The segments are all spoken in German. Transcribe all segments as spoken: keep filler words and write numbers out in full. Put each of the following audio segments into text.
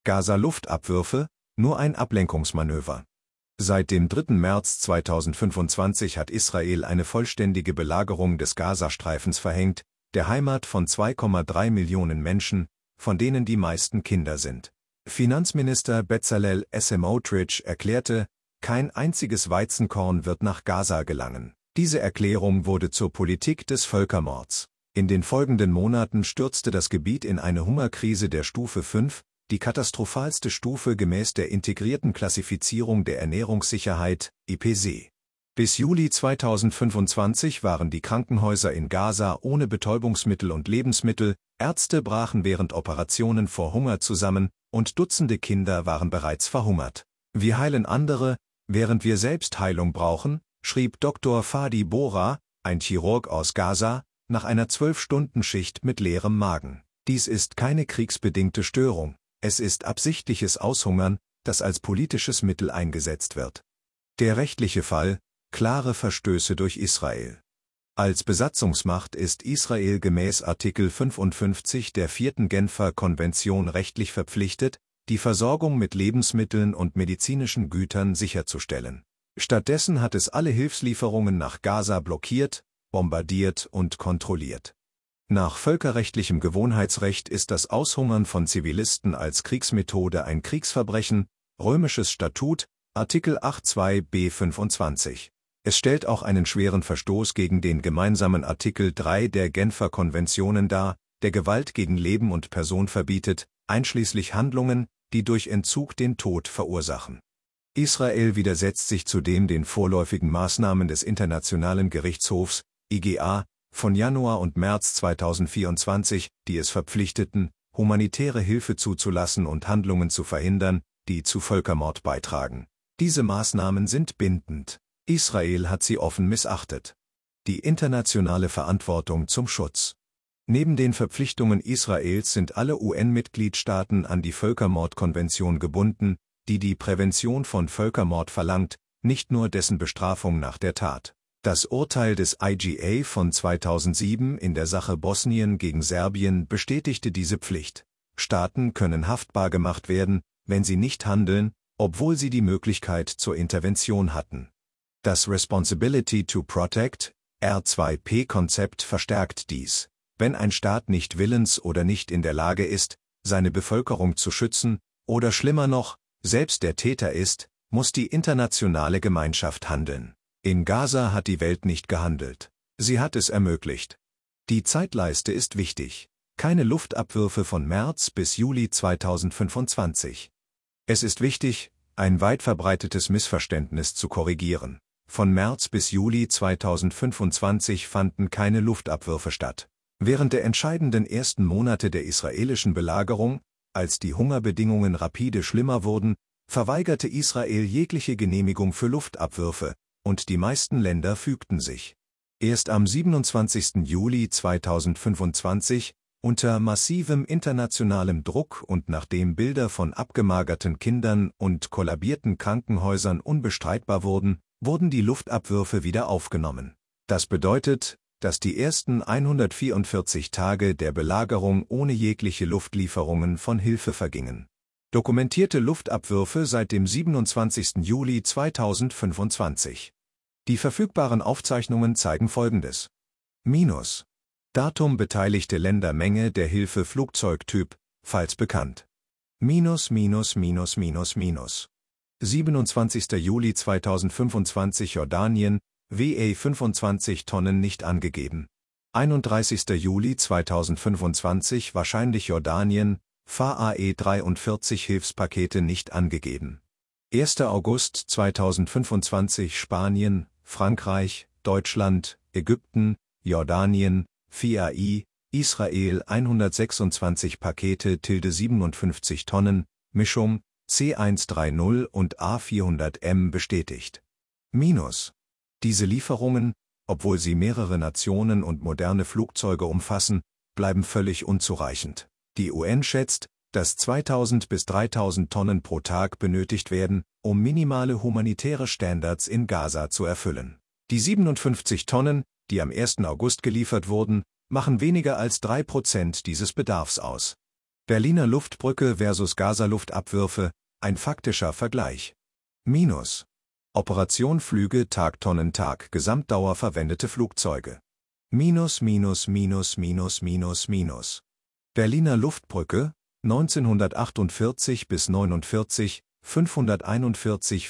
Gaza-Luftabwürfe, nur ein Ablenkungsmanöver. Seit dem dritten März zweitausendfünfundzwanzig hat Israel eine vollständige Belagerung des Gazastreifens verhängt, der Heimat von zwei Komma drei Millionen Menschen, von denen die meisten Kinder sind. Finanzminister Bezalel Smotrich erklärte, kein einziges Weizenkorn wird nach Gaza gelangen. Diese Erklärung wurde zur Politik des Völkermords. In den folgenden Monaten stürzte das Gebiet in eine Hungerkrise der Stufe fünf, die katastrophalste Stufe gemäß der integrierten Klassifizierung der Ernährungssicherheit, I P S E. Bis Juli zweitausendfünfundzwanzig waren die Krankenhäuser in Gaza ohne Betäubungsmittel und Lebensmittel, Ärzte brachen während Operationen vor Hunger zusammen und Dutzende Kinder waren bereits verhungert. Wir heilen andere, während wir selbst Heilung brauchen, schrieb Doktor Fadi Bora, ein Chirurg aus Gaza, nach einer zwölf-Stunden-Schicht mit leerem Magen. Dies ist keine kriegsbedingte Störung, es ist absichtliches Aushungern, das als politisches Mittel eingesetzt wird. Der rechtliche Fall: klare Verstöße durch Israel. Als Besatzungsmacht ist Israel gemäß Artikel fünfundfünfzig der vierten Genfer Konvention rechtlich verpflichtet, die Versorgung mit Lebensmitteln und medizinischen Gütern sicherzustellen. Stattdessen hat es alle Hilfslieferungen nach Gaza blockiert, bombardiert und kontrolliert. Nach völkerrechtlichem Gewohnheitsrecht ist das Aushungern von Zivilisten als Kriegsmethode ein Kriegsverbrechen, Römisches Statut, Artikel acht Absatz zwei b fünfundzwanzig. Es stellt auch einen schweren Verstoß gegen den gemeinsamen Artikel drei der Genfer Konventionen dar, der Gewalt gegen Leben und Person verbietet, einschließlich Handlungen, die durch Entzug den Tod verursachen. Israel widersetzt sich zudem den vorläufigen Maßnahmen des Internationalen Gerichtshofs, I G A, von Januar und März zweitausendvierundzwanzig, die es verpflichteten, humanitäre Hilfe zuzulassen und Handlungen zu verhindern, die zu Völkermord beitragen. Diese Maßnahmen sind bindend. Israel hat sie offen missachtet. Die internationale Verantwortung zum Schutz. Neben den Verpflichtungen Israels sind alle U N-Mitgliedstaaten an die Völkermordkonvention gebunden, die die Prävention von Völkermord verlangt, nicht nur dessen Bestrafung nach der Tat. Das Urteil des I G A von zweitausendsieben in der Sache Bosnien gegen Serbien bestätigte diese Pflicht. Staaten können haftbar gemacht werden, wenn sie nicht handeln, obwohl sie die Möglichkeit zur Intervention hatten. Das Responsibility to Protect, R zwei P-Konzept verstärkt dies. Wenn ein Staat nicht willens oder nicht in der Lage ist, seine Bevölkerung zu schützen, oder schlimmer noch, selbst der Täter ist, muss die internationale Gemeinschaft handeln. In Gaza hat die Welt nicht gehandelt. Sie hat es ermöglicht. Die Zeitleiste ist wichtig. Keine Luftabwürfe von März bis Juli zweitausendfünfundzwanzig. Es ist wichtig, ein weit verbreitetes Missverständnis zu korrigieren. Von März bis Juli zweitausendfünfundzwanzig fanden keine Luftabwürfe statt. Während der entscheidenden ersten Monate der israelischen Belagerung, als die Hungerbedingungen rapide schlimmer wurden, verweigerte Israel jegliche Genehmigung für Luftabwürfe, und die meisten Länder fügten sich. Erst am siebenundzwanzigsten Juli zweitausendfünfundzwanzig, unter massivem internationalem Druck und nachdem Bilder von abgemagerten Kindern und kollabierten Krankenhäusern unbestreitbar wurden, wurden die Luftabwürfe wieder aufgenommen. Das bedeutet, dass die ersten hundertvierundvierzig Tage der Belagerung ohne jegliche Luftlieferungen von Hilfe vergingen. Dokumentierte Luftabwürfe seit dem siebenundzwanzigsten Juli zweitausendfünfundzwanzig. Die verfügbaren Aufzeichnungen zeigen Folgendes. Minus. Datum beteiligte Länder Menge der Hilfe Flugzeugtyp, falls bekannt. Minus minus minus minus minus. siebenundzwanzigster Juli zweitausendfünfundzwanzig Jordanien, W A fünfundzwanzig Tonnen nicht angegeben. einunddreißigster Juli zweitausendfünfundzwanzig wahrscheinlich Jordanien, V A E dreiundvierzig Hilfspakete nicht angegeben. erster August zweitausendfünfundzwanzig Spanien, Frankreich, Deutschland, Ägypten, Jordanien, V A I, Israel hundertsechsundzwanzig Pakete tilde siebenundfünfzig Tonnen, Mischung, C hundertdreißig und A vierhundert M bestätigt. Minus. Diese Lieferungen, obwohl sie mehrere Nationen und moderne Flugzeuge umfassen, bleiben völlig unzureichend. Die U N schätzt, dass zweitausend bis dreitausend Tonnen pro Tag benötigt werden, um minimale humanitäre Standards in Gaza zu erfüllen. Die siebenundfünfzig Tonnen, die am ersten August geliefert wurden, machen weniger als drei Prozent dieses Bedarfs aus. Berliner Luftbrücke versus Gaza-Luftabwürfe, ein faktischer Vergleich. Minus. Operation Flüge Tag-Tonnen-Tag, Gesamtdauer verwendete Flugzeuge. Minus, minus, minus, minus, minus, minus. Berliner Luftbrücke, neunzehnhundertachtundvierzig bis neunundvierzig, fünfhunderteinundvierzig,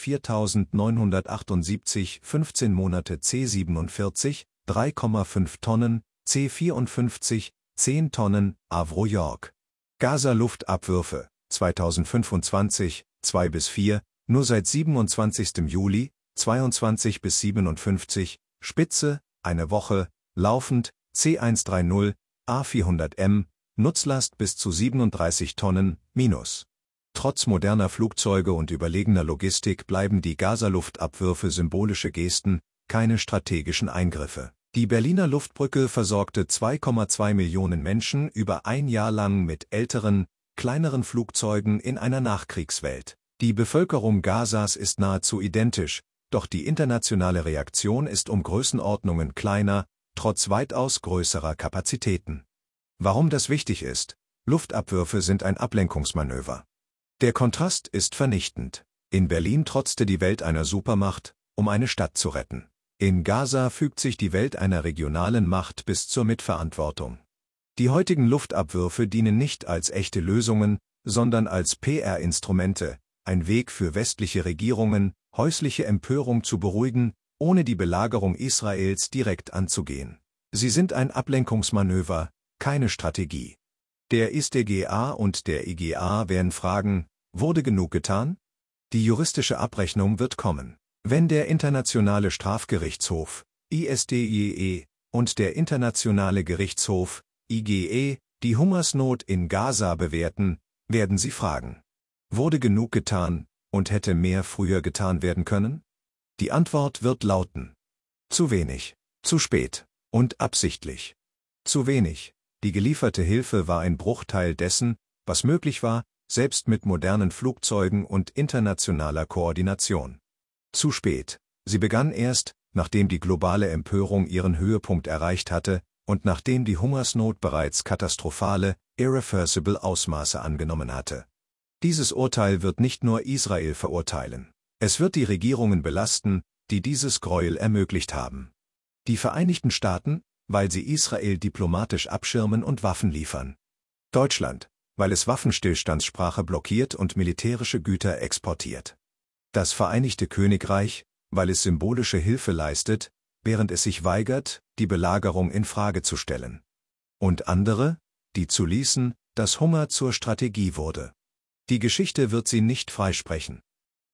viertausendneunhundertachtundsiebzig, fünfzehn Monate C siebenundvierzig, drei Komma fünf Tonnen, C vierundfünfzig, zehn Tonnen, Avro York. Gaza-Luftabwürfe, zweitausendfünfundzwanzig, zwei bis vier, nur seit siebenundzwanzigsten Juli, zweiundzwanzig bis siebenundfünfzig, Spitze, eine Woche, laufend, C hundertdreißig, A vierhundert M, Nutzlast bis zu siebenunddreißig Tonnen, minus. Trotz moderner Flugzeuge und überlegener Logistik bleiben die Gaza-Luftabwürfe symbolische Gesten, keine strategischen Eingriffe. Die Berliner Luftbrücke versorgte zwei Komma zwei Millionen Menschen über ein Jahr lang mit älteren, kleineren Flugzeugen in einer Nachkriegswelt. Die Bevölkerung Gazas ist nahezu identisch, doch die internationale Reaktion ist um Größenordnungen kleiner, trotz weitaus größerer Kapazitäten. Warum das wichtig ist? Luftabwürfe sind ein Ablenkungsmanöver. Der Kontrast ist vernichtend. In Berlin trotzte die Welt einer Supermacht, um eine Stadt zu retten. In Gaza fügt sich die Welt einer regionalen Macht bis zur Mitverantwortung. Die heutigen Luftabwürfe dienen nicht als echte Lösungen, sondern als P R-Instrumente, ein Weg für westliche Regierungen, häusliche Empörung zu beruhigen, ohne die Belagerung Israels direkt anzugehen. Sie sind ein Ablenkungsmanöver, keine Strategie. Der I S D G A und der I G A werden fragen, wurde genug getan? Die juristische Abrechnung wird kommen. Wenn der Internationale Strafgerichtshof, I S D G E, und der Internationale Gerichtshof, I G E, die Hungersnot in Gaza bewerten, werden sie fragen: Wurde genug getan und hätte mehr früher getan werden können? Die Antwort wird lauten: zu wenig, zu spät und absichtlich. Zu wenig. Die gelieferte Hilfe war ein Bruchteil dessen, was möglich war, selbst mit modernen Flugzeugen und internationaler Koordination. Zu spät. Sie begann erst, nachdem die globale Empörung ihren Höhepunkt erreicht hatte und nachdem die Hungersnot bereits katastrophale, irreversible Ausmaße angenommen hatte. Dieses Urteil wird nicht nur Israel verurteilen. Es wird die Regierungen belasten, die dieses Gräuel ermöglicht haben. Die Vereinigten Staaten, weil sie Israel diplomatisch abschirmen und Waffen liefern. Deutschland, weil es Waffenstillstandssprache blockiert und militärische Güter exportiert. Das Vereinigte Königreich, weil es symbolische Hilfe leistet, während es sich weigert, die Belagerung in Frage zu stellen. Und andere, die zuließen, dass Hunger zur Strategie wurde. Die Geschichte wird sie nicht freisprechen.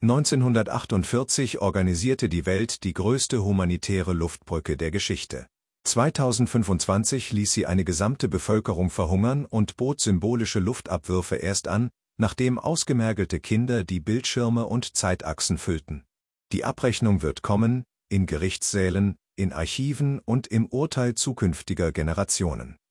neunzehnhundertachtundvierzig organisierte die Welt die größte humanitäre Luftbrücke der Geschichte. zweitausendfünfundzwanzig ließ sie eine gesamte Bevölkerung verhungern und bot symbolische Luftabwürfe erst an, nachdem ausgemergelte Kinder die Bildschirme und Zeitachsen füllten. Die Abrechnung wird kommen, in Gerichtssälen, in Archiven und im Urteil zukünftiger Generationen.